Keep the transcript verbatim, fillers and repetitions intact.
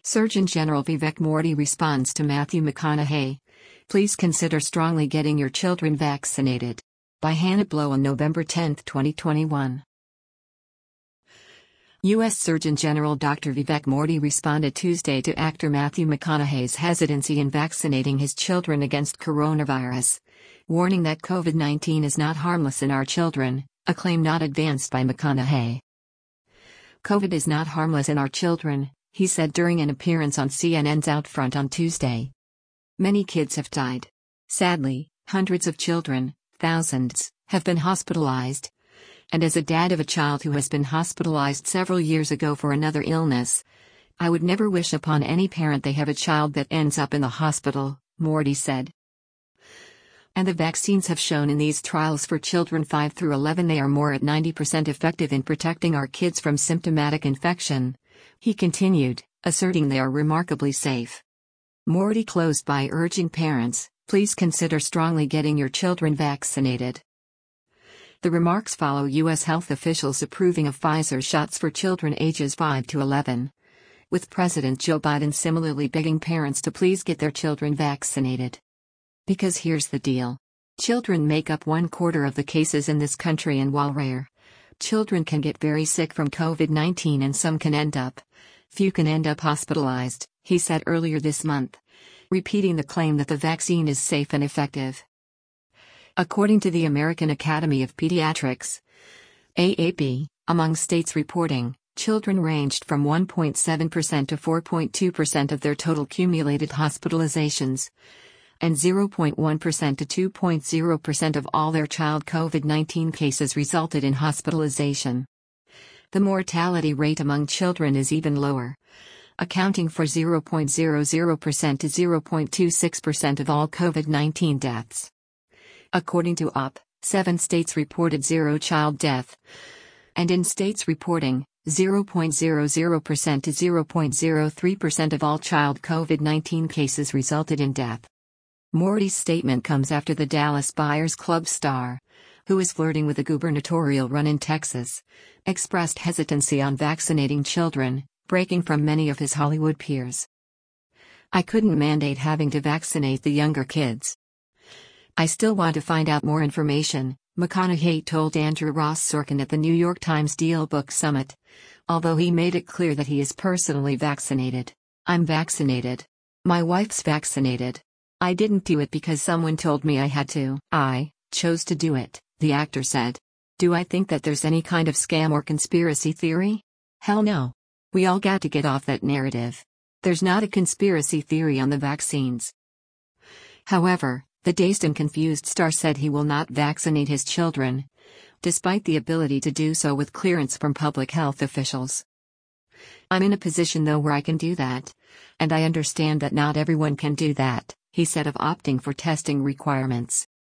Surgeon General Vivek Murthy responds to Matthew McConaughey. Please consider strongly getting your children vaccinated. By Hannah Blow on November tenth, twenty twenty-one. U S Surgeon General Doctor Vivek Murthy responded Tuesday to actor Matthew McConaughey's hesitancy in vaccinating his children against coronavirus, warning that COVID nineteen is not harmless in our children, a claim not advanced by McConaughey. COVID is not harmless in our children, he said during an appearance on C N N's Outfront on Tuesday. Many kids have died. Sadly, hundreds of children, thousands, have been hospitalized. And as a dad of a child who has been hospitalized several years ago for another illness, I would never wish upon any parent they have a child that ends up in the hospital, Murthy said. And the vaccines have shown in these trials for children five through eleven they are more at ninety percent effective in protecting our kids from symptomatic infection, he continued, asserting they are remarkably safe. Murthy closed by urging parents, please consider strongly getting your children vaccinated. The remarks follow U S health officials approving of Pfizer shots for children ages five to eleven, with President Joe Biden similarly begging parents to please get their children vaccinated. Because here's the deal. Children make up one quarter of the cases in this country, and while rare, children can get very sick from COVID nineteen and some can end up, few can end up hospitalized, he said earlier this month, repeating the claim that the vaccine is safe and effective. According to the American Academy of Pediatrics, A A P, among states reporting, children ranged from one point seven percent to four point two percent of their total cumulated hospitalizations, and zero point one percent to two point zero percent of all their child COVID nineteen cases resulted in hospitalization. The mortality rate among children is even lower, accounting for zero point zero zero percent to zero point two six percent of all COVID nineteen deaths. According to U P, seven states reported zero child death, and in states reporting zero point zero zero percent to zero point zero three percent of all child COVID nineteen cases resulted in death. Murthy's statement comes after the Dallas Buyers Club star, who is flirting with a gubernatorial run in Texas, expressed hesitancy on vaccinating children, breaking from many of his Hollywood peers. I couldn't mandate having to vaccinate the younger kids. I still want to find out more information, McConaughey told Andrew Ross Sorkin at the New York Times Deal Book Summit, although he made it clear that he is personally vaccinated. I'm vaccinated. My wife's vaccinated. I didn't do it because someone told me I had to. I chose to do it, the actor said. Do I think that there's any kind of scam or conspiracy theory? Hell no. We all got to get off that narrative. There's not a conspiracy theory on the vaccines. However, the dazed and confused star said he will not vaccinate his children, despite the ability to do so with clearance from public health officials. I'm in a position though where I can do that, and I understand that not everyone can do that, he said of opting for testing requirements.